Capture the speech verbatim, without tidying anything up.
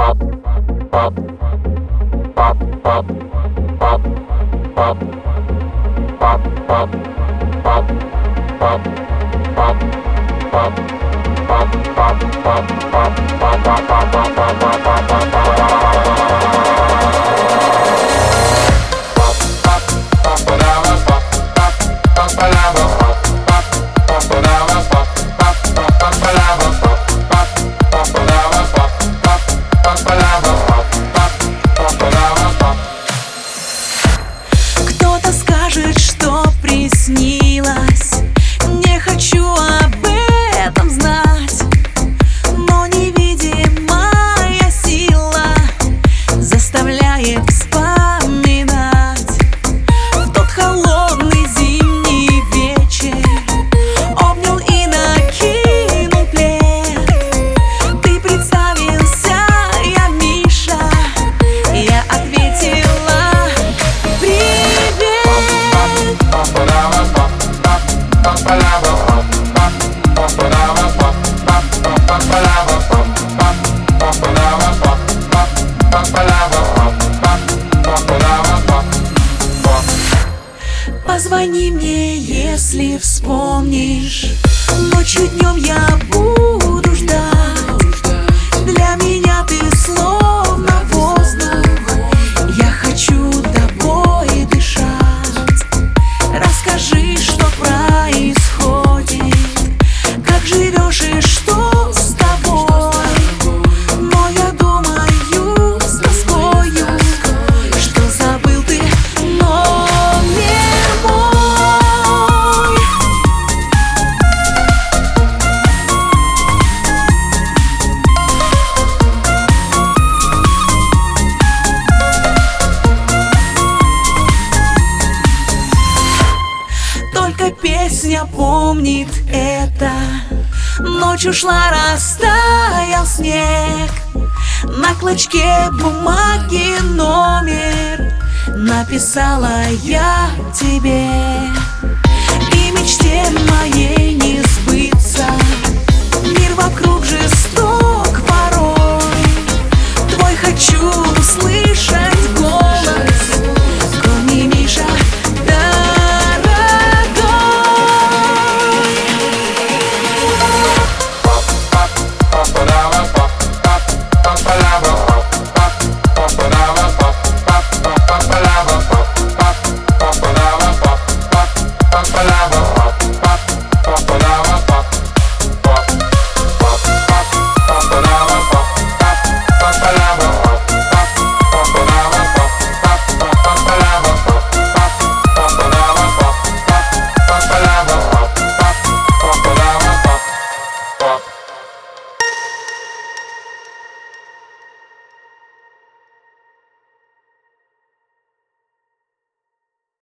Кто-то скажет, что приснилось. Не хочу об этом знать, но невидимая сила заставляет вспоминать. В тот холодный зимний вечер обнял и накинул плед. Ты представился, я Миша, я ответила привет. Позвони мне, если вспомнишь. Ночью, днем я буду ждать. Для меня ты словно воздух. Я хочу тобой дышать. Расскажи, что происходит, как живешь и что с тобой. Но я думаю с тоскою, что забыл ты номер мой. Только песня помнит это. Ночь ушла, растаял снег. На клочке бумаги номер написала я тебе. И мечте моей не сбыться. Мир вокруг же